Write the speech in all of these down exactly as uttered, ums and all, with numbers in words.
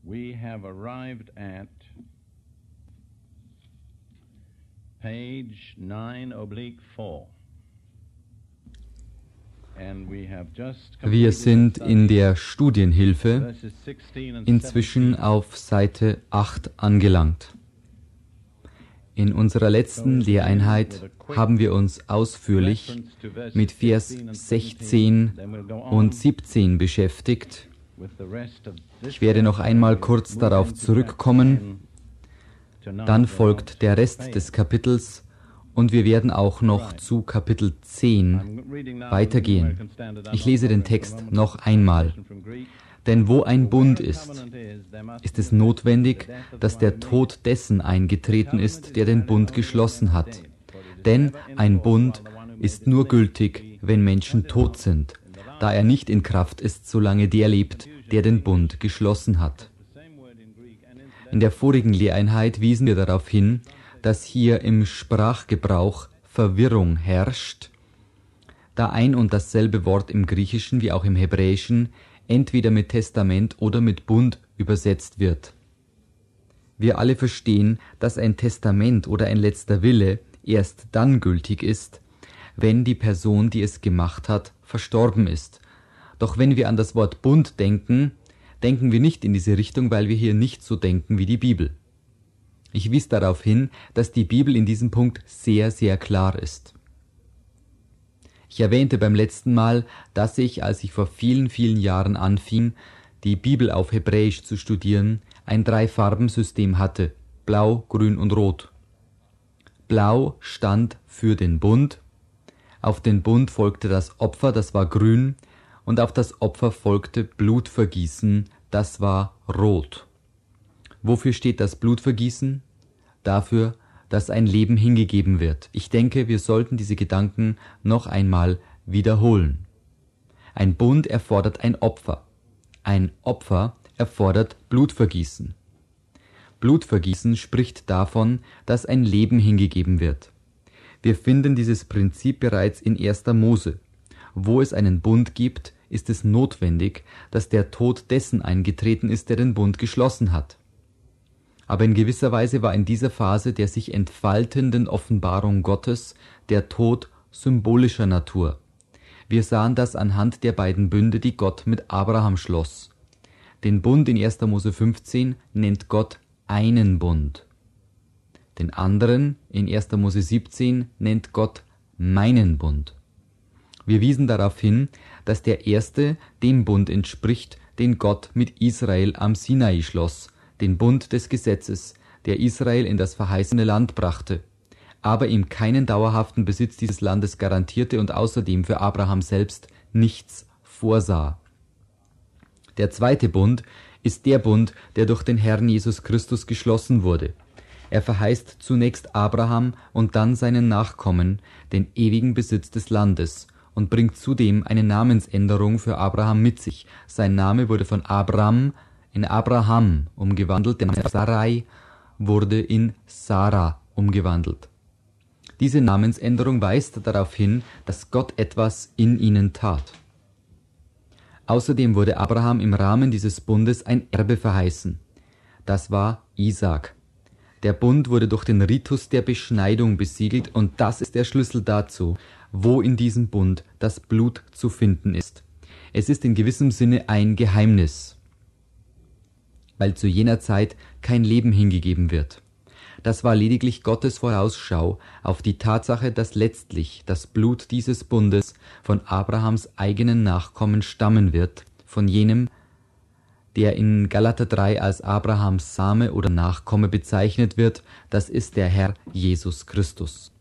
we have arrived at page nine oblique four. Wir sind in der Studienhilfe inzwischen auf Seite acht angelangt. In unserer letzten Lehreinheit haben wir uns ausführlich mit Vers sechzehn und siebzehn beschäftigt. Ich werde noch einmal kurz darauf zurückkommen. Dann folgt der Rest des Kapitels und wir werden auch noch zu Kapitel zehn weitergehen. Ich lese den Text noch einmal. Denn wo ein Bund ist, ist es notwendig, dass der Tod dessen eingetreten ist, der den Bund geschlossen hat. Denn ein Bund ist nur gültig, wenn Menschen tot sind, da er nicht in Kraft ist, solange der lebt, der den Bund geschlossen hat. In der vorigen Lehreinheit wiesen wir darauf hin, dass hier im Sprachgebrauch Verwirrung herrscht, da ein und dasselbe Wort im Griechischen wie auch im Hebräischen entweder mit Testament oder mit Bund übersetzt wird. Wir alle verstehen, dass ein Testament oder ein letzter Wille erst dann gültig ist, wenn die Person, die es gemacht hat, verstorben ist. Doch wenn wir an das Wort Bund denken, denken wir nicht in diese Richtung, weil wir hier nicht so denken wie die Bibel. Ich wies darauf hin, dass die Bibel in diesem Punkt sehr, sehr klar ist. Ich erwähnte beim letzten Mal, dass ich, als ich vor vielen, vielen Jahren anfing, die Bibel auf Hebräisch zu studieren, ein Drei-Farben-System hatte, Blau, Grün und Rot. Blau stand für den Bund, auf den Bund folgte das Opfer, das war grün, und auf das Opfer folgte Blutvergießen, das war rot. Wofür steht das Blutvergießen? Dafür, dass ein Leben hingegeben wird. Ich denke, wir sollten diese Gedanken noch einmal wiederholen. Ein Bund erfordert ein Opfer. Ein Opfer erfordert Blutvergießen. Blutvergießen spricht davon, dass ein Leben hingegeben wird. Wir finden dieses Prinzip bereits in erster Mose. Wo es einen Bund gibt, ist es notwendig, dass der Tod dessen eingetreten ist, der den Bund geschlossen hat. Aber in gewisser Weise war in dieser Phase der sich entfaltenden Offenbarung Gottes der Tod symbolischer Natur. Wir sahen das anhand der beiden Bünde, die Gott mit Abraham schloss. Den Bund in erster Mose fünfzehn nennt Gott einen Bund. Den anderen in erster Mose siebzehn nennt Gott meinen Bund. Wir wiesen darauf hin, dass der erste dem Bund entspricht, den Gott mit Israel am Sinai schloss, den Bund des Gesetzes, der Israel in das verheißene Land brachte, aber ihm keinen dauerhaften Besitz dieses Landes garantierte und außerdem für Abraham selbst nichts vorsah. Der zweite Bund ist der Bund, der durch den Herrn Jesus Christus geschlossen wurde. Er verheißt zunächst Abraham und dann seinen Nachkommen den ewigen Besitz des Landes und bringt zudem eine Namensänderung für Abraham mit sich. Sein Name wurde von Abram in Abraham umgewandelt, der Name Sarai wurde in Sarah umgewandelt. Diese Namensänderung weist darauf hin, dass Gott etwas in ihnen tat. Außerdem wurde Abraham im Rahmen dieses Bundes ein Erbe verheißen. Das war Isaak. Der Bund wurde durch den Ritus der Beschneidung besiegelt und das ist der Schlüssel dazu, wo in diesem Bund das Blut zu finden ist. Es ist in gewissem Sinne ein Geheimnis, weil zu jener Zeit kein Leben hingegeben wird. Das war lediglich Gottes Vorausschau auf die Tatsache, dass letztlich das Blut dieses Bundes von Abrahams eigenen Nachkommen stammen wird, von jenem, der in Galater drei als Abrahams Same oder Nachkomme bezeichnet wird, das ist der Herr Jesus Christus.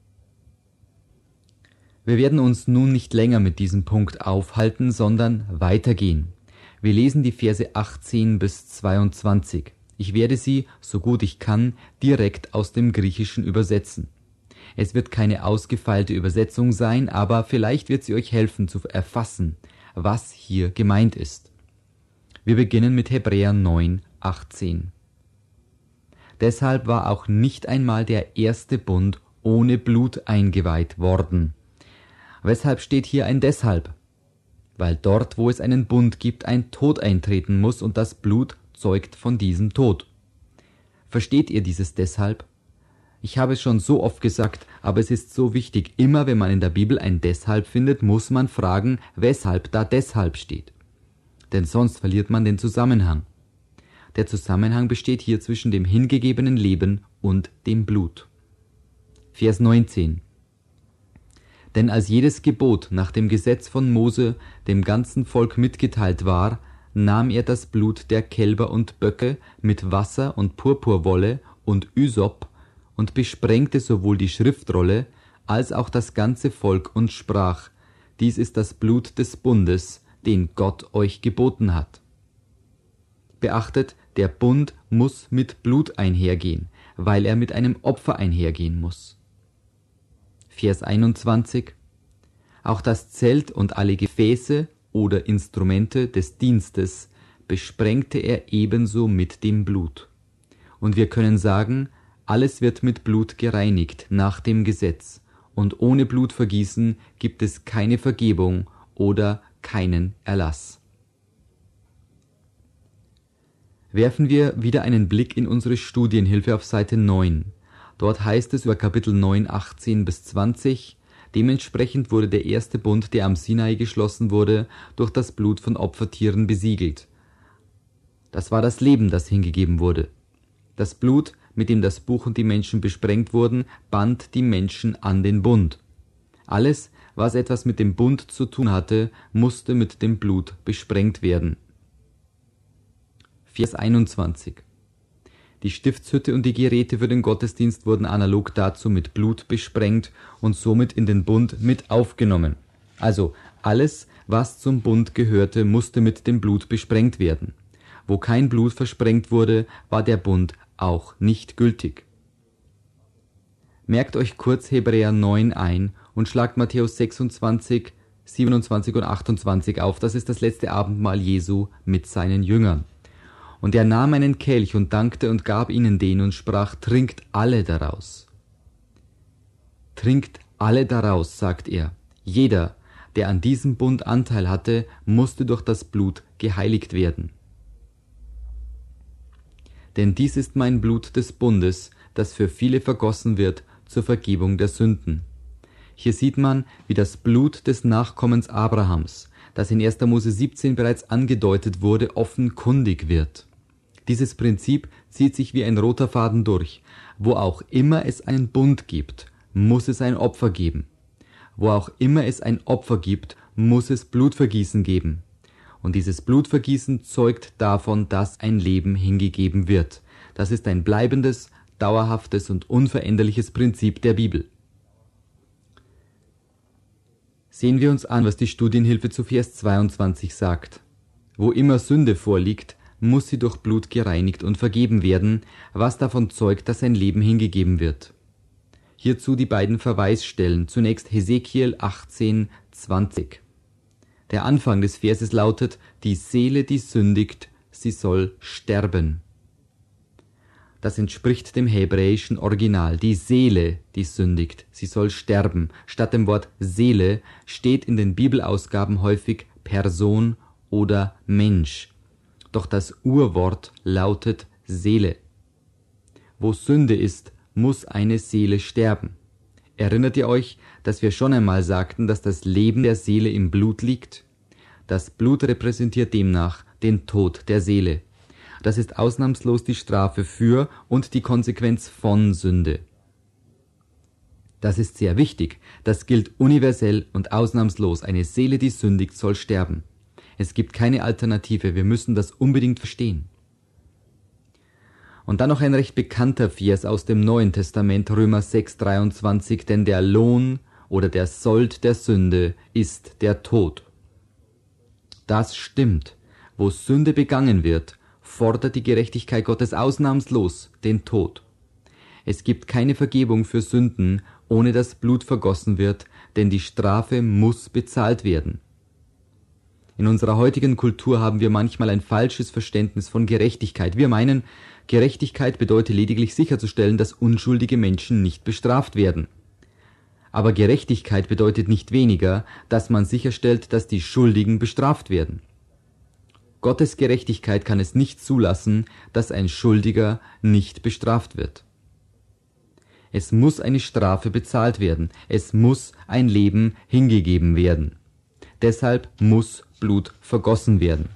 Wir werden uns nun nicht länger mit diesem Punkt aufhalten, sondern weitergehen. Wir lesen die Verse achtzehn bis zweiundzwanzig. Ich werde sie, so gut ich kann, direkt aus dem Griechischen übersetzen. Es wird keine ausgefeilte Übersetzung sein, aber vielleicht wird sie euch helfen zu erfassen, was hier gemeint ist. Wir beginnen mit Hebräer neun, achtzehn. Deshalb war auch nicht einmal der erste Bund ohne Blut eingeweiht worden. Weshalb steht hier ein Deshalb? Weil dort, wo es einen Bund gibt, ein Tod eintreten muss und das Blut zeugt von diesem Tod. Versteht ihr dieses deshalb? Ich habe es schon so oft gesagt, aber es ist so wichtig, immer wenn man in der Bibel ein deshalb findet, muss man fragen, weshalb da deshalb steht. Denn sonst verliert man den Zusammenhang. Der Zusammenhang besteht hier zwischen dem hingegebenen Leben und dem Blut. Vers neunzehn. Denn als jedes Gebot nach dem Gesetz von Mose dem ganzen Volk mitgeteilt war, nahm er das Blut der Kälber und Böcke mit Wasser und Purpurwolle und Ysop und besprengte sowohl die Schriftrolle als auch das ganze Volk und sprach, dies ist das Blut des Bundes, den Gott euch geboten hat. Beachtet, der Bund muss mit Blut einhergehen, weil er mit einem Opfer einhergehen muss. Vers einundzwanzig. Auch das Zelt und alle Gefäße oder Instrumente des Dienstes besprengte er ebenso mit dem Blut. Und wir können sagen, alles wird mit Blut gereinigt nach dem Gesetz, und ohne Blutvergießen gibt es keine Vergebung oder keinen Erlass. Werfen wir wieder einen Blick in unsere Studienhilfe auf Seite neun. Dort heißt es über Kapitel neun, achtzehn bis zwanzig, dementsprechend wurde der erste Bund, der am Sinai geschlossen wurde, durch das Blut von Opfertieren besiegelt. Das war das Leben, das hingegeben wurde. Das Blut, mit dem das Buch und die Menschen besprengt wurden, band die Menschen an den Bund. Alles, was etwas mit dem Bund zu tun hatte, musste mit dem Blut besprengt werden. Vers einundzwanzig. Die Stiftshütte und die Geräte für den Gottesdienst wurden analog dazu mit Blut besprengt und somit in den Bund mit aufgenommen. Also alles, was zum Bund gehörte, musste mit dem Blut besprengt werden. Wo kein Blut versprengt wurde, war der Bund auch nicht gültig. Merkt euch kurz Hebräer neun ein und schlagt Matthäus sechsundzwanzig, siebenundzwanzig und achtundzwanzig auf. Das ist das letzte Abendmahl Jesu mit seinen Jüngern. Und er nahm einen Kelch und dankte und gab ihnen den und sprach, trinkt alle daraus. Trinkt alle daraus, sagt er. Jeder, der an diesem Bund Anteil hatte, musste durch das Blut geheiligt werden. Denn dies ist mein Blut des Bundes, das für viele vergossen wird zur Vergebung der Sünden. Hier sieht man, wie das Blut des Nachkommens Abrahams, das in erster Mose siebzehn bereits angedeutet wurde, offenkundig wird. Dieses Prinzip zieht sich wie ein roter Faden durch. Wo auch immer es einen Bund gibt, muss es ein Opfer geben. Wo auch immer es ein Opfer gibt, muss es Blutvergießen geben. Und dieses Blutvergießen zeugt davon, dass ein Leben hingegeben wird. Das ist ein bleibendes, dauerhaftes und unveränderliches Prinzip der Bibel. Sehen wir uns an, was die Studienhilfe zu Vers zweiundzwanzig sagt. Wo immer Sünde vorliegt, muss sie durch Blut gereinigt und vergeben werden, was davon zeugt, dass ein Leben hingegeben wird. Hierzu die beiden Verweisstellen, zunächst Hesekiel achtzehn, zwanzig. Der Anfang des Verses lautet, die Seele, die sündigt, sie soll sterben. Das entspricht dem hebräischen Original. Die Seele, die sündigt, sie soll sterben. Statt dem Wort Seele steht in den Bibelausgaben häufig Person oder Mensch. Doch das Urwort lautet Seele. Wo Sünde ist, muss eine Seele sterben. Erinnert ihr euch, dass wir schon einmal sagten, dass das Leben der Seele im Blut liegt? Das Blut repräsentiert demnach den Tod der Seele. Das ist ausnahmslos die Strafe für und die Konsequenz von Sünde. Das ist sehr wichtig. Das gilt universell und ausnahmslos. Eine Seele, die sündigt, soll sterben. Es gibt keine Alternative. Wir müssen das unbedingt verstehen. Und dann noch ein recht bekannter Vers aus dem Neuen Testament, Römer sechs, dreiundzwanzig, denn der Lohn oder der Sold der Sünde ist der Tod. Das stimmt. Wo Sünde begangen wird, fordert die Gerechtigkeit Gottes ausnahmslos den Tod. Es gibt keine Vergebung für Sünden, ohne dass Blut vergossen wird, denn die Strafe muss bezahlt werden. In unserer heutigen Kultur haben wir manchmal ein falsches Verständnis von Gerechtigkeit. Wir meinen, Gerechtigkeit bedeutet lediglich sicherzustellen, dass unschuldige Menschen nicht bestraft werden. Aber Gerechtigkeit bedeutet nicht weniger, dass man sicherstellt, dass die Schuldigen bestraft werden. Gottes Gerechtigkeit kann es nicht zulassen, dass ein Schuldiger nicht bestraft wird. Es muss eine Strafe bezahlt werden. Es muss ein Leben hingegeben werden. Deshalb muss Blut vergossen werden.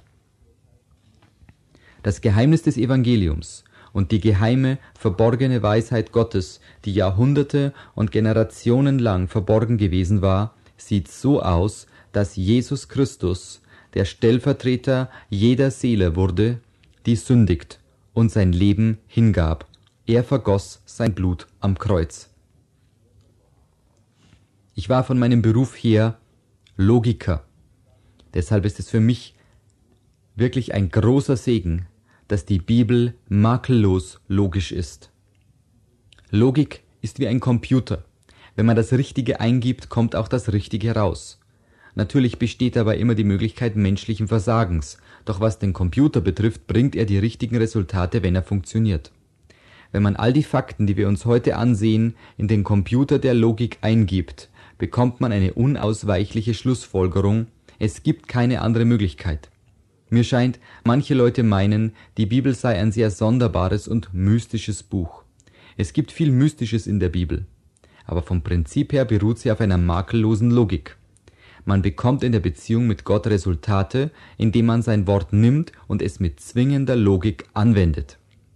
Das Geheimnis des Evangeliums und die geheime, verborgene Weisheit Gottes, die Jahrhunderte und Generationen lang verborgen gewesen war, sieht so aus, dass Jesus Christus der Stellvertreter jeder Seele wurde, die sündigt und sein Leben hingab. Er vergoss sein Blut am Kreuz. Ich war von meinem Beruf her Logiker. Deshalb ist es für mich wirklich ein großer Segen, dass die Bibel makellos logisch ist. Logik ist wie ein Computer. Wenn man das Richtige eingibt, kommt auch das Richtige raus. Natürlich besteht dabei immer die Möglichkeit menschlichen Versagens, doch was den Computer betrifft, bringt er die richtigen Resultate, wenn er funktioniert. Wenn man all die Fakten, die wir uns heute ansehen, in den Computer der Logik eingibt, bekommt man eine unausweichliche Schlussfolgerung, es gibt keine andere Möglichkeit. Mir scheint, manche Leute meinen, die Bibel sei ein sehr sonderbares und mystisches Buch. Es gibt viel Mystisches in der Bibel, aber vom Prinzip her beruht sie auf einer makellosen Logik. Man bekommt in der Beziehung mit Gott Resultate, indem man sein Wort nimmt und es mit zwingender Logik anwendet.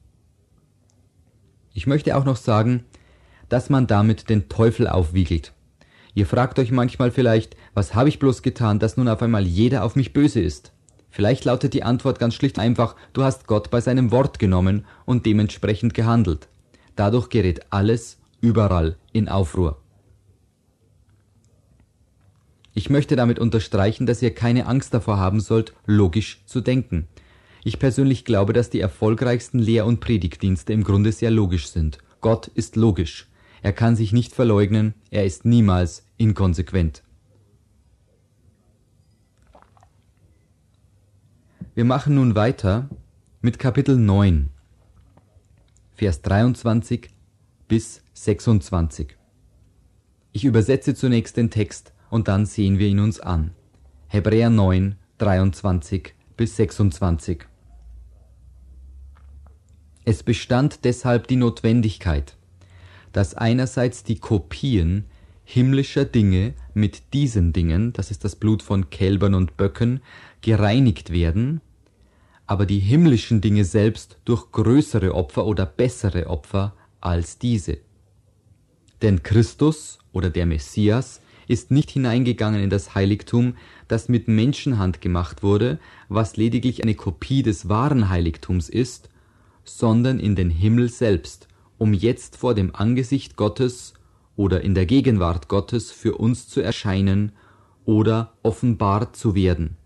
Ich möchte auch noch sagen, dass man damit den Teufel aufwiegelt. Ihr fragt euch manchmal vielleicht, was habe ich bloß getan, dass nun auf einmal jeder auf mich böse ist? Vielleicht lautet die Antwort ganz schlicht einfach, du hast Gott bei seinem Wort genommen und dementsprechend gehandelt. Dadurch gerät alles überall in Aufruhr. Ich möchte damit unterstreichen, dass ihr keine Angst davor haben sollt, logisch zu denken. Ich persönlich glaube, dass die erfolgreichsten Lehr- und Predigtdienste im Grunde sehr logisch sind. Gott ist logisch. Er kann sich nicht verleugnen, er ist niemals inkonsequent. Wir machen nun weiter mit Kapitel neun, Vers dreiundzwanzig bis sechsundzwanzig. Ich übersetze zunächst den Text und dann sehen wir ihn uns an. Hebräer neun, dreiundzwanzig bis sechsundzwanzig. Es bestand deshalb die Notwendigkeit, dass einerseits die Kopien himmlischer Dinge mit diesen Dingen, das ist das Blut von Kälbern und Böcken, gereinigt werden, aber die himmlischen Dinge selbst durch größere Opfer oder bessere Opfer als diese. Denn Christus oder der Messias ist nicht hineingegangen in das Heiligtum, das mit Menschenhand gemacht wurde, was lediglich eine Kopie des wahren Heiligtums ist, sondern in den Himmel selbst, um jetzt vor dem Angesicht Gottes oder in der Gegenwart Gottes für uns zu erscheinen oder offenbart zu werden.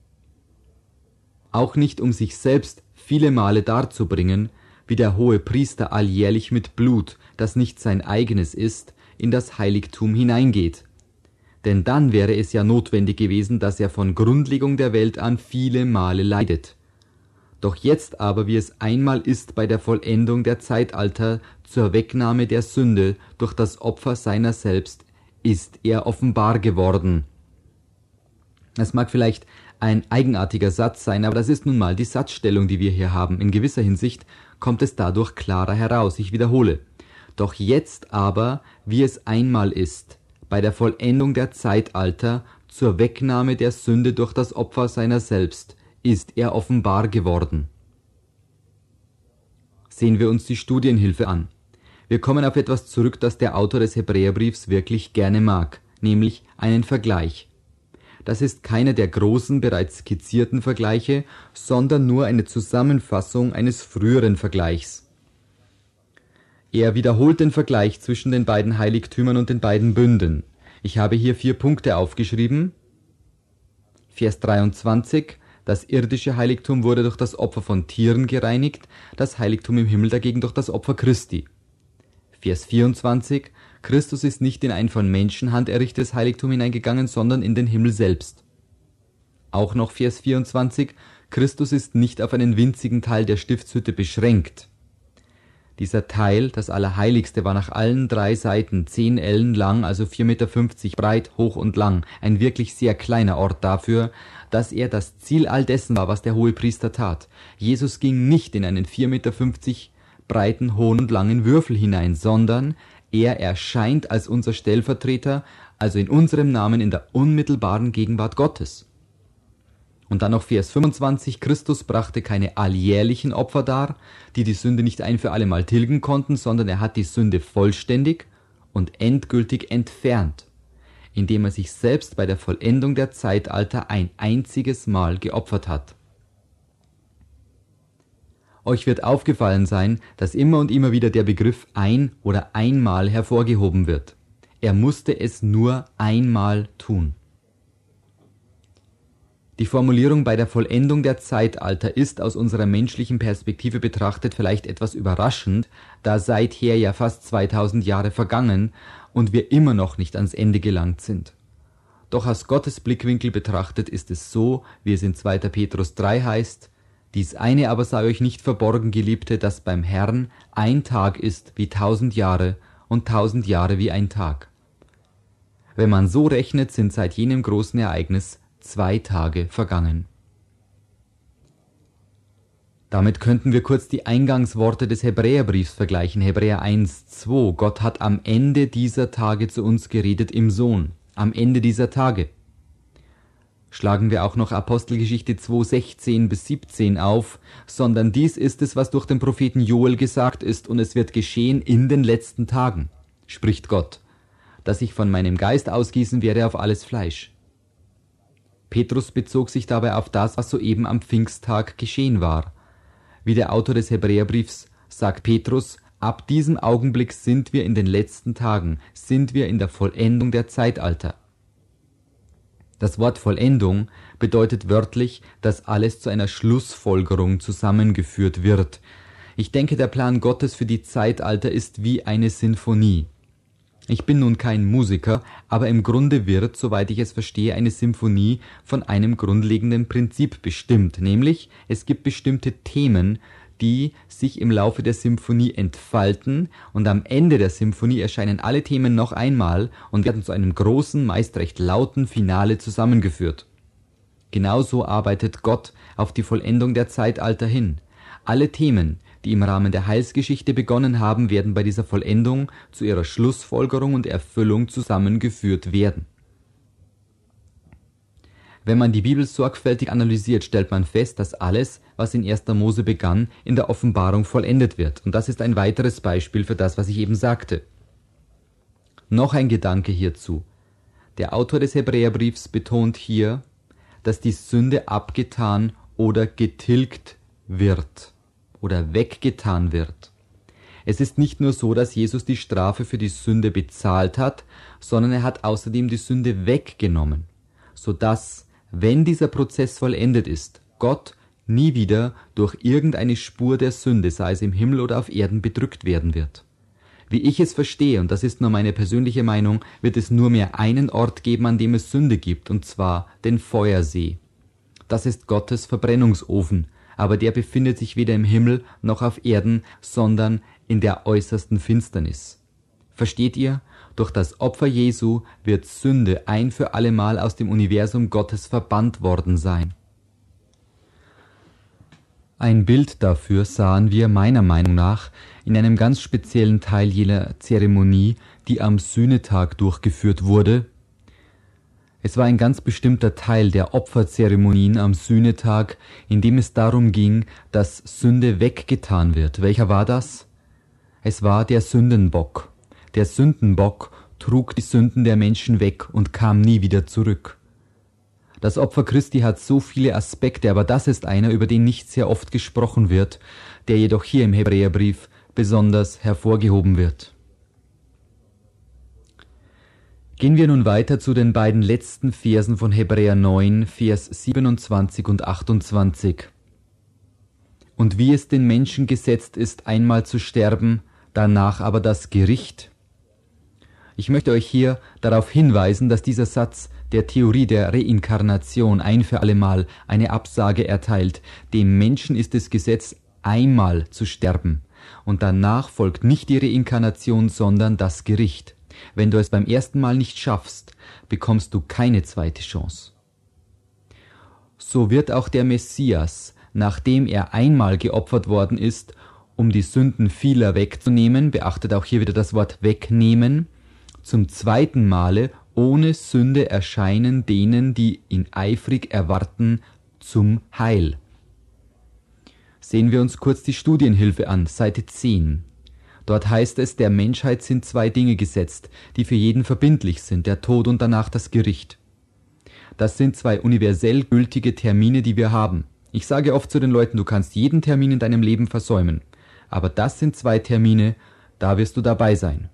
Auch nicht um sich selbst viele Male darzubringen, wie der hohe Priester alljährlich mit Blut, das nicht sein eigenes ist, in das Heiligtum hineingeht. Denn dann wäre es ja notwendig gewesen, dass er von Grundlegung der Welt an viele Male leidet. Doch jetzt aber, wie es einmal ist bei der Vollendung der Zeitalter zur Wegnahme der Sünde durch das Opfer seiner selbst, ist er offenbar geworden. Das mag vielleicht ein eigenartiger Satz sein, aber das ist nun mal die Satzstellung, die wir hier haben. In gewisser Hinsicht kommt es dadurch klarer heraus. Ich wiederhole. Doch jetzt aber, wie es einmal ist, bei der Vollendung der Zeitalter zur Wegnahme der Sünde durch das Opfer seiner selbst, ist er offenbar geworden. Sehen wir uns die Studienhilfe an. Wir kommen auf etwas zurück, das der Autor des Hebräerbriefs wirklich gerne mag, nämlich einen Vergleich. Das ist keiner der großen, bereits skizzierten Vergleiche, sondern nur eine Zusammenfassung eines früheren Vergleichs. Er wiederholt den Vergleich zwischen den beiden Heiligtümern und den beiden Bünden. Ich habe hier vier Punkte aufgeschrieben. Vers dreiundzwanzig. Das irdische Heiligtum wurde durch das Opfer von Tieren gereinigt, das Heiligtum im Himmel dagegen durch das Opfer Christi. Vers vierundzwanzig. Christus ist nicht in ein von Menschenhand errichtetes Heiligtum hineingegangen, sondern in den Himmel selbst. Auch noch Vers vierundzwanzig. Christus ist nicht auf einen winzigen Teil der Stiftshütte beschränkt. Dieser Teil, das Allerheiligste, war nach allen drei Seiten zehn Ellen lang, also vier Meter fünfzig breit, hoch und lang. Ein wirklich sehr kleiner Ort dafür, dass er das Ziel all dessen war, was der Hohepriester tat. Jesus ging nicht in einen vier Meter fünfzig breiten, hohen und langen Würfel hinein, sondern er erscheint als unser Stellvertreter, also in unserem Namen in der unmittelbaren Gegenwart Gottes. Und dann noch Vers fünfundzwanzig, Christus brachte keine alljährlichen Opfer dar, die die Sünde nicht ein für allemal tilgen konnten, sondern er hat die Sünde vollständig und endgültig entfernt, indem er sich selbst bei der Vollendung der Zeitalter ein einziges Mal geopfert hat. Euch wird aufgefallen sein, dass immer und immer wieder der Begriff ein oder einmal hervorgehoben wird. Er musste es nur einmal tun. Die Formulierung bei der Vollendung der Zeitalter ist aus unserer menschlichen Perspektive betrachtet vielleicht etwas überraschend, da seither ja fast zweitausend Jahre vergangen und wir immer noch nicht ans Ende gelangt sind. Doch aus Gottes Blickwinkel betrachtet ist es so, wie es in zweiter Petrus drei heißt, dies eine aber sei euch nicht verborgen, Geliebte, dass beim Herrn ein Tag ist wie tausend Jahre und tausend Jahre wie ein Tag. Wenn man so rechnet, sind seit jenem großen Ereignis zwei Tage vergangen. Damit könnten wir kurz die Eingangsworte des Hebräerbriefs vergleichen. Hebräer eins, zwei. Gott hat am Ende dieser Tage zu uns geredet im Sohn. Am Ende dieser Tage. Schlagen wir auch noch Apostelgeschichte zwei, sechzehn bis siebzehn auf, sondern dies ist es, was durch den Propheten Joel gesagt ist, und es wird geschehen in den letzten Tagen, spricht Gott, dass ich von meinem Geist ausgießen werde auf alles Fleisch. Petrus bezog sich dabei auf das, was soeben am Pfingsttag geschehen war. Wie der Autor des Hebräerbriefs sagt Petrus, ab diesem Augenblick sind wir in den letzten Tagen, sind wir in der Vollendung der Zeitalter. Das Wort Vollendung bedeutet wörtlich, dass alles zu einer Schlussfolgerung zusammengeführt wird. Ich denke, der Plan Gottes für die Zeitalter ist wie eine Sinfonie. Ich bin nun kein Musiker, aber im Grunde wird, soweit ich es verstehe, eine Symphonie von einem grundlegenden Prinzip bestimmt, nämlich es gibt bestimmte Themen, die sich im Laufe der Symphonie entfalten, und am Ende der Symphonie erscheinen alle Themen noch einmal und werden zu einem großen, meist recht lauten Finale zusammengeführt. Genauso arbeitet Gott auf die Vollendung der Zeitalter hin. Alle Themen, die im Rahmen der Heilsgeschichte begonnen haben, werden bei dieser Vollendung zu ihrer Schlussfolgerung und Erfüllung zusammengeführt werden. Wenn man die Bibel sorgfältig analysiert, stellt man fest, dass alles, was in erster Mose begann, in der Offenbarung vollendet wird. Und das ist ein weiteres Beispiel für das, was ich eben sagte. Noch ein Gedanke hierzu. Der Autor des Hebräerbriefs betont hier, dass die Sünde abgetan oder getilgt wird oder weggetan wird. Es ist nicht nur so, dass Jesus die Strafe für die Sünde bezahlt hat, sondern er hat außerdem die Sünde weggenommen, sodass, wenn dieser Prozess vollendet ist, Gott nie wieder durch irgendeine Spur der Sünde, sei es im Himmel oder auf Erden, bedrückt werden wird. Wie ich es verstehe, und das ist nur meine persönliche Meinung, wird es nur mehr einen Ort geben, an dem es Sünde gibt, und zwar den Feuersee. Das ist Gottes Verbrennungsofen, aber der befindet sich weder im Himmel noch auf Erden, sondern in der äußersten Finsternis. Versteht ihr? Durch das Opfer Jesu wird Sünde ein für allemal aus dem Universum Gottes verbannt worden sein. Ein Bild dafür sahen wir meiner Meinung nach in einem ganz speziellen Teil jener Zeremonie, die am Sühnetag durchgeführt wurde. Es war ein ganz bestimmter Teil der Opferzeremonien am Sühnetag, in dem es darum ging, dass Sünde weggetan wird. Welcher war das? Es war der Sündenbock. Der Sündenbock trug die Sünden der Menschen weg und kam nie wieder zurück. Das Opfer Christi hat so viele Aspekte, aber das ist einer, über den nicht sehr oft gesprochen wird, der jedoch hier im Hebräerbrief besonders hervorgehoben wird. Gehen wir nun weiter zu den beiden letzten Versen von Hebräer neun, Vers siebenundzwanzig und achtundzwanzig. Und wie es den Menschen gesetzt ist, einmal zu sterben, danach aber das Gericht. Ich möchte euch hier darauf hinweisen, dass dieser Satz der Theorie der Reinkarnation ein für allemal eine Absage erteilt. Dem Menschen ist es Gesetz, einmal zu sterben. Und danach folgt nicht die Reinkarnation, sondern das Gericht. Wenn du es beim ersten Mal nicht schaffst, bekommst du keine zweite Chance. So wird auch der Messias, nachdem er einmal geopfert worden ist, um die Sünden vieler wegzunehmen, beachtet auch hier wieder das Wort wegnehmen, zum zweiten Male ohne Sünde erscheinen denen, die ihn eifrig erwarten, zum Heil. Sehen wir uns kurz die Studienhilfe an, Seite zehn. Dort heißt es, der Menschheit sind zwei Dinge gesetzt, die für jeden verbindlich sind, der Tod und danach das Gericht. Das sind zwei universell gültige Termine, die wir haben. Ich sage oft zu den Leuten, du kannst jeden Termin in deinem Leben versäumen. Aber das sind zwei Termine, da wirst du dabei sein.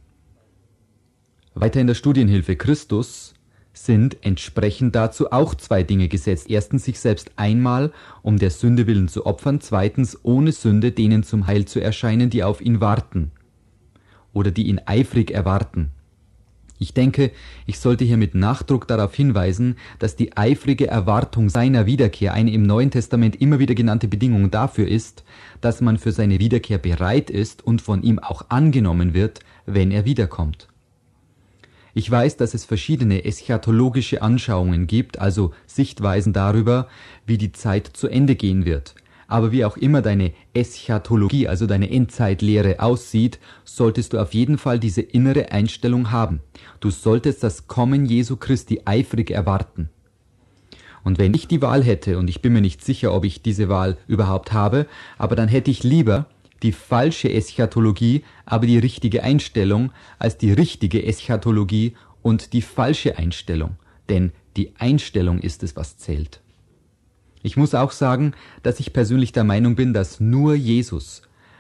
Weiter in der Studienhilfe Christus sind entsprechend dazu auch zwei Dinge gesetzt. Erstens, sich selbst einmal um der Sünde willen zu opfern. Zweitens, ohne Sünde denen zum Heil zu erscheinen, die auf ihn warten oder die ihn eifrig erwarten. Ich denke, ich sollte hier mit Nachdruck darauf hinweisen, dass die eifrige Erwartung seiner Wiederkehr eine im Neuen Testament immer wieder genannte Bedingung dafür ist, dass man für seine Wiederkehr bereit ist und von ihm auch angenommen wird, wenn er wiederkommt. Ich weiß, dass es verschiedene eschatologische Anschauungen gibt, also Sichtweisen darüber, wie die Zeit zu Ende gehen wird. Aber wie auch immer deine Eschatologie, also deine Endzeitlehre aussieht, solltest du auf jeden Fall diese innere Einstellung haben. Du solltest das Kommen Jesu Christi eifrig erwarten. Und wenn ich die Wahl hätte, und ich bin mir nicht sicher, ob ich diese Wahl überhaupt habe, aber dann hätte ich lieber die falsche Eschatologie, aber die richtige Einstellung, als die richtige Eschatologie und die falsche Einstellung. Denn die Einstellung ist es, was zählt. Ich muss auch sagen, dass ich persönlich der Meinung bin, dass nur Jesus,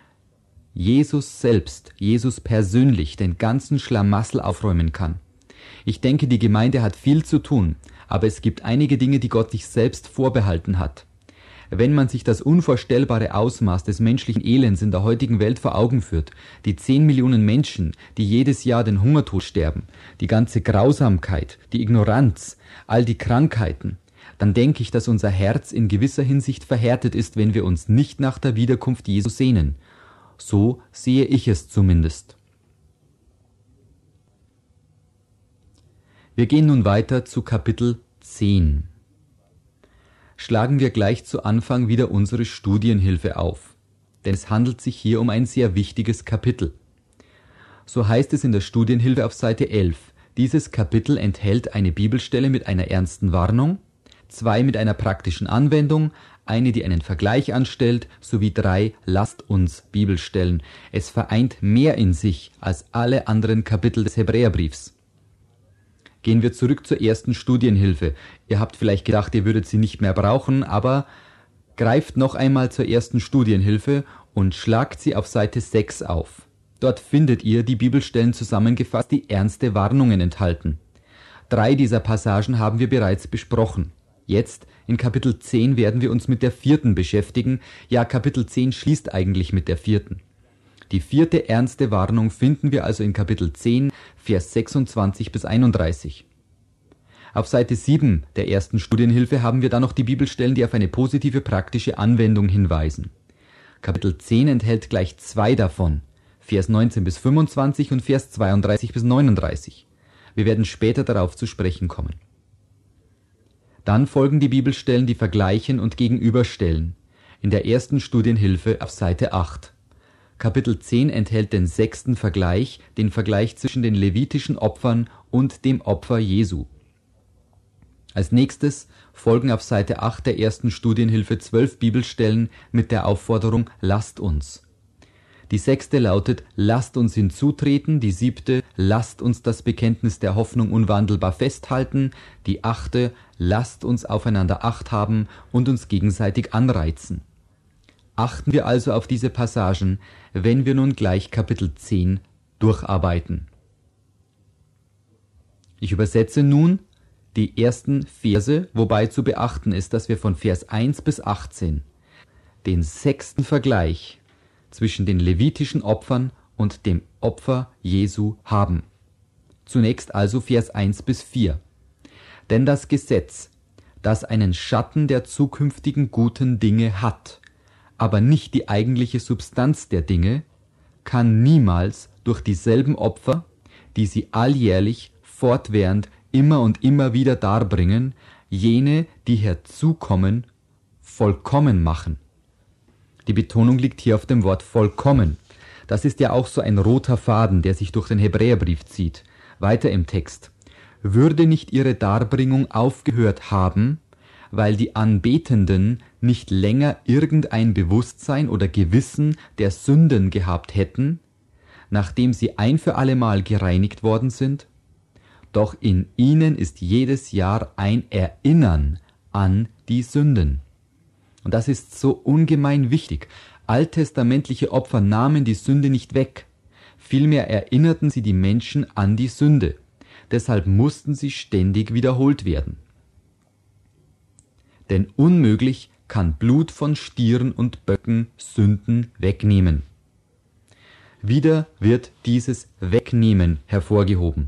Jesus selbst, Jesus persönlich den ganzen Schlamassel aufräumen kann. Ich denke, die Gemeinde hat viel zu tun, aber es gibt einige Dinge, die Gott sich selbst vorbehalten hat. Wenn man sich das unvorstellbare Ausmaß des menschlichen Elends in der heutigen Welt vor Augen führt, die zehn Millionen Menschen, die jedes Jahr den Hungertod sterben, die ganze Grausamkeit, die Ignoranz, all die Krankheiten, dann denke ich, dass unser Herz in gewisser Hinsicht verhärtet ist, wenn wir uns nicht nach der Wiederkunft Jesu sehnen. So sehe ich es zumindest. Wir gehen nun weiter zu Kapitel zehn. Schlagen wir gleich zu Anfang wieder unsere Studienhilfe auf, denn es handelt sich hier um ein sehr wichtiges Kapitel. So heißt es in der Studienhilfe auf Seite elf. Dieses Kapitel enthält eine Bibelstelle mit einer ernsten Warnung, zwei mit einer praktischen Anwendung, eine, die einen Vergleich anstellt, sowie drei Lasst uns Bibelstellen. Es vereint mehr in sich als alle anderen Kapitel des Hebräerbriefs. Gehen wir zurück zur ersten Studienhilfe. Ihr habt vielleicht gedacht, ihr würdet sie nicht mehr brauchen, aber greift noch einmal zur ersten Studienhilfe und schlagt sie auf Seite sechs auf. Dort findet ihr die Bibelstellen zusammengefasst, die ernste Warnungen enthalten. Drei dieser Passagen haben wir bereits besprochen. Jetzt, in Kapitel zehn, werden wir uns mit der vierten beschäftigen. Ja, Kapitel zehn schließt eigentlich mit der vierten. Die vierte ernste Warnung finden wir also in Kapitel zehn, Vers sechsundzwanzig bis einunddreißig. Auf Seite sieben der ersten Studienhilfe haben wir dann noch die Bibelstellen, die auf eine positive praktische Anwendung hinweisen. Kapitel zehn enthält gleich zwei davon, Vers neunzehn bis fünfundzwanzig und Vers zweiunddreißig bis neununddreißig. Wir werden später darauf zu sprechen kommen. Dann folgen die Bibelstellen, die vergleichen und gegenüberstellen. In der ersten Studienhilfe auf Seite acht. Kapitel zehn enthält den sechsten Vergleich, den Vergleich zwischen den levitischen Opfern und dem Opfer Jesu. Als nächstes folgen auf Seite acht der ersten Studienhilfe zwölf Bibelstellen mit der Aufforderung Lasst uns. Die sechste lautet Lasst uns hinzutreten, die siebte Lasst uns das Bekenntnis der Hoffnung unwandelbar festhalten, die achte Lasst uns aufeinander Acht haben und uns gegenseitig anreizen. Achten wir also auf diese Passagen, wenn wir nun gleich Kapitel zehn durcharbeiten. Ich übersetze nun die ersten Verse, wobei zu beachten ist, dass wir von Vers eins bis achtzehn den sechsten Vergleich zwischen den levitischen Opfern und dem Opfer Jesu haben. Zunächst also Vers eins bis vier. Denn das Gesetz, das einen Schatten der zukünftigen guten Dinge hat, aber nicht die eigentliche Substanz der Dinge, kann niemals durch dieselben Opfer, die sie alljährlich, fortwährend, immer und immer wieder darbringen, jene, die herzukommen, vollkommen machen. Die Betonung liegt hier auf dem Wort vollkommen. Das ist ja auch so ein roter Faden, der sich durch den Hebräerbrief zieht. Weiter im Text. Würde nicht ihre Darbringung aufgehört haben, weil die Anbetenden nicht länger irgendein Bewusstsein oder Gewissen der Sünden gehabt hätten, nachdem sie ein für allemal gereinigt worden sind? Doch in ihnen ist jedes Jahr ein Erinnern an die Sünden. Und das ist so ungemein wichtig. Alttestamentliche Opfer nahmen die Sünde nicht weg. Vielmehr erinnerten sie die Menschen an die Sünde. Deshalb mussten sie ständig wiederholt werden. Denn unmöglich kann Blut von Stieren und Böcken Sünden wegnehmen. Wieder wird dieses Wegnehmen hervorgehoben.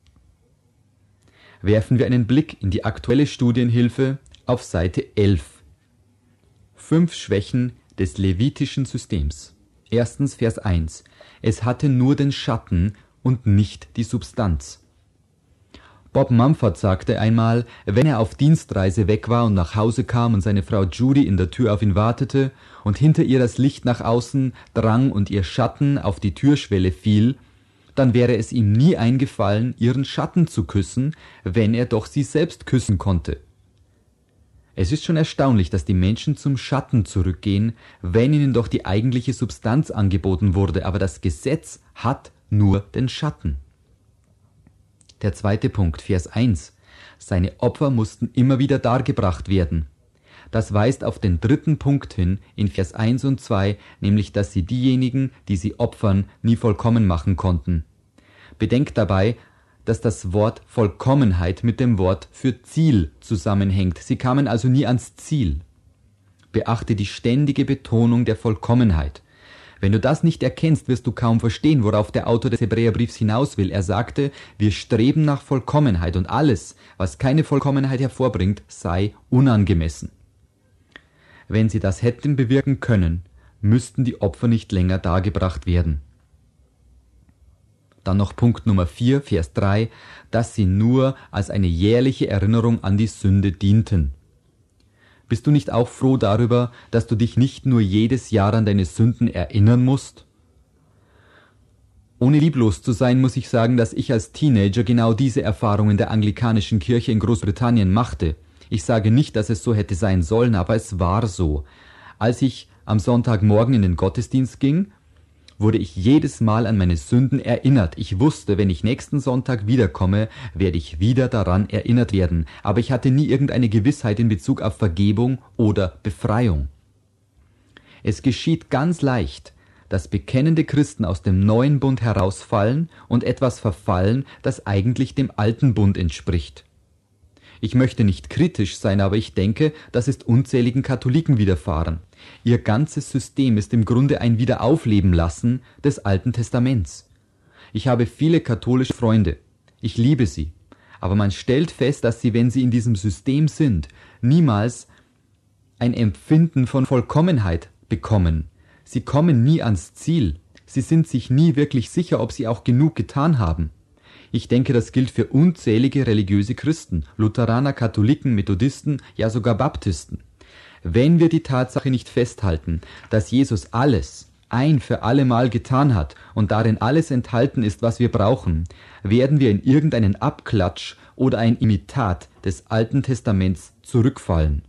Werfen wir einen Blick in die aktuelle Studienhilfe auf Seite elf. Fünf Schwächen des levitischen Systems. Erstens Vers eins. Es hatte nur den Schatten und nicht die Substanz. Bob Mumford sagte einmal, wenn er auf Dienstreise weg war und nach Hause kam und seine Frau Judy in der Tür auf ihn wartete und hinter ihr das Licht nach außen drang und ihr Schatten auf die Türschwelle fiel, dann wäre es ihm nie eingefallen, ihren Schatten zu küssen, wenn er doch sie selbst küssen konnte. Es ist schon erstaunlich, dass die Menschen zum Schatten zurückgehen, wenn ihnen doch die eigentliche Substanz angeboten wurde, aber das Gesetz hat nur den Schatten. Der zweite Punkt, Vers eins. Seine Opfer mussten immer wieder dargebracht werden. Das weist auf den dritten Punkt hin in Vers eins und zwei, nämlich dass sie diejenigen, die sie opfern, nie vollkommen machen konnten. Bedenkt dabei, dass das Wort Vollkommenheit mit dem Wort für Ziel zusammenhängt. Sie kamen also nie ans Ziel. Beachte die ständige Betonung der Vollkommenheit. Wenn du das nicht erkennst, wirst du kaum verstehen, worauf der Autor des Hebräerbriefs hinaus will. Er sagte, wir streben nach Vollkommenheit und alles, was keine Vollkommenheit hervorbringt, sei unangemessen. Wenn sie das hätten bewirken können, müssten die Opfer nicht länger dargebracht werden. Dann noch Punkt Nummer vier, Vers drei, dass sie nur als eine jährliche Erinnerung an die Sünde dienten. Bist du nicht auch froh darüber, dass du dich nicht nur jedes Jahr an deine Sünden erinnern musst? Ohne lieblos zu sein, muss ich sagen, dass ich als Teenager genau diese Erfahrung in der anglikanischen Kirche in Großbritannien machte. Ich sage nicht, dass es so hätte sein sollen, aber es war so. Als ich am Sonntagmorgen in den Gottesdienst ging, wurde ich jedes Mal an meine Sünden erinnert. Ich wusste, wenn ich nächsten Sonntag wiederkomme, werde ich wieder daran erinnert werden. Aber ich hatte nie irgendeine Gewissheit in Bezug auf Vergebung oder Befreiung. Es geschieht ganz leicht, dass bekennende Christen aus dem neuen Bund herausfallen und etwas verfallen, das eigentlich dem alten Bund entspricht. Ich möchte nicht kritisch sein, aber ich denke, das ist unzähligen Katholiken widerfahren. Ihr ganzes System ist im Grunde ein Wiederaufleben lassen des Alten Testaments. Ich habe viele katholische Freunde. Ich liebe sie. Aber man stellt fest, dass sie, wenn sie in diesem System sind, niemals ein Empfinden von Vollkommenheit bekommen. Sie kommen nie ans Ziel. Sie sind sich nie wirklich sicher, ob sie auch genug getan haben. Ich denke, das gilt für unzählige religiöse Christen, Lutheraner, Katholiken, Methodisten, ja sogar Baptisten. Wenn wir die Tatsache nicht festhalten, dass Jesus alles ein für alle Mal getan hat und darin alles enthalten ist, was wir brauchen, werden wir in irgendeinen Abklatsch oder ein Imitat des Alten Testaments zurückfallen.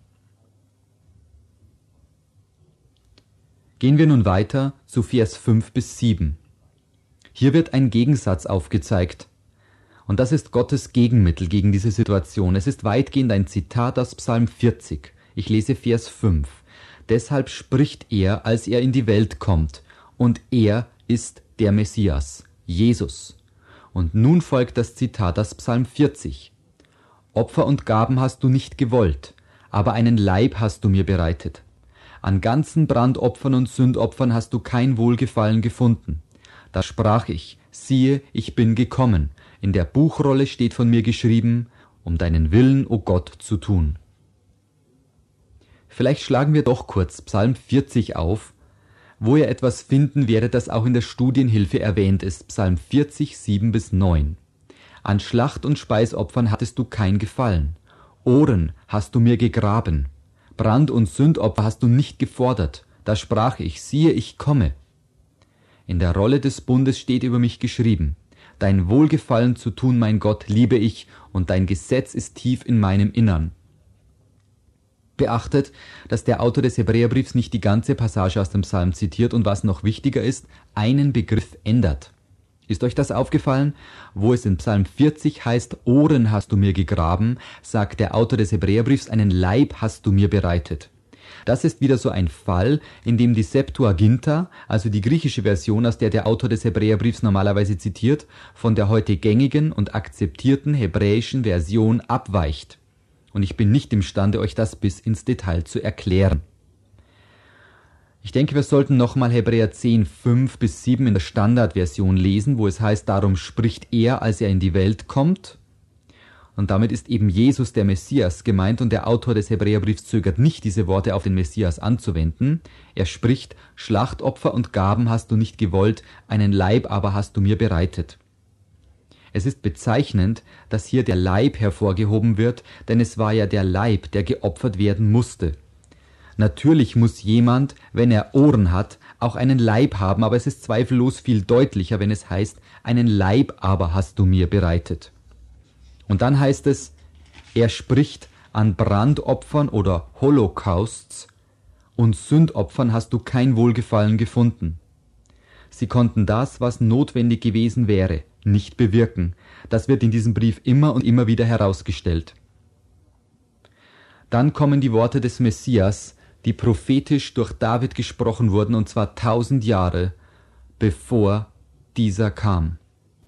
Gehen wir nun weiter zu Vers fünf bis sieben. Hier wird ein Gegensatz aufgezeigt. Und das ist Gottes Gegenmittel gegen diese Situation. Es ist weitgehend ein Zitat aus Psalm vierzig. Ich lese Vers fünf. Deshalb spricht er, als er in die Welt kommt. Und er ist der Messias, Jesus. Und nun folgt das Zitat aus Psalm vierzig. Opfer und Gaben hast du nicht gewollt, aber einen Leib hast du mir bereitet. An ganzen Brandopfern und Sündopfern hast du kein Wohlgefallen gefunden. Da sprach ich, siehe, ich bin gekommen. In der Buchrolle steht von mir geschrieben, um deinen Willen, o Gott, zu tun. Vielleicht schlagen wir doch kurz Psalm vierzig auf, Wo ihr etwas finden werdet, das auch in der Studienhilfe erwähnt ist, Psalm vierzig, sieben bis neun. An Schlacht- und Speisopfern hattest du kein Gefallen. Ohren hast du mir gegraben. Brand- und Sündopfer hast du nicht gefordert. Da sprach ich, siehe, ich komme. In der Rolle des Bundes steht über mich geschrieben: Dein Wohlgefallen zu tun, mein Gott, liebe ich, und dein Gesetz ist tief in meinem Innern. Beachtet, dass der Autor des Hebräerbriefs nicht die ganze Passage aus dem Psalm zitiert und, was noch wichtiger ist, einen Begriff ändert. Ist euch das aufgefallen? Wo es in Psalm vierzig heißt, Ohren hast du mir gegraben, sagt der Autor des Hebräerbriefs, einen Leib hast du mir bereitet. Das ist wieder so ein Fall, in dem die Septuaginta, also die griechische Version, aus der der Autor des Hebräerbriefs normalerweise zitiert, von der heute gängigen und akzeptierten hebräischen Version abweicht. Und ich bin nicht imstande, euch das bis ins Detail zu erklären. Ich denke, wir sollten nochmal Hebräer zehn, fünf bis sieben in der Standardversion lesen, wo es heißt, darum spricht er, als er in die Welt kommt. Und damit ist eben Jesus der Messias gemeint, und der Autor des Hebräerbriefs zögert nicht, diese Worte auf den Messias anzuwenden. Er spricht, Schlachtopfer und Gaben hast du nicht gewollt, einen Leib aber hast du mir bereitet. Es ist bezeichnend, dass hier der Leib hervorgehoben wird, denn es war ja der Leib, der geopfert werden musste. Natürlich muss jemand, wenn er Ohren hat, auch einen Leib haben, aber es ist zweifellos viel deutlicher, wenn es heißt, einen Leib aber hast du mir bereitet. Und dann heißt es, er spricht, an Brandopfern oder Holocausts und Sündopfern hast du kein Wohlgefallen gefunden. Sie konnten das, was notwendig gewesen wäre, nicht bewirken. Das wird in diesem Brief immer und immer wieder herausgestellt. Dann kommen die Worte des Messias, die prophetisch durch David gesprochen wurden, und zwar tausend Jahre, bevor dieser kam.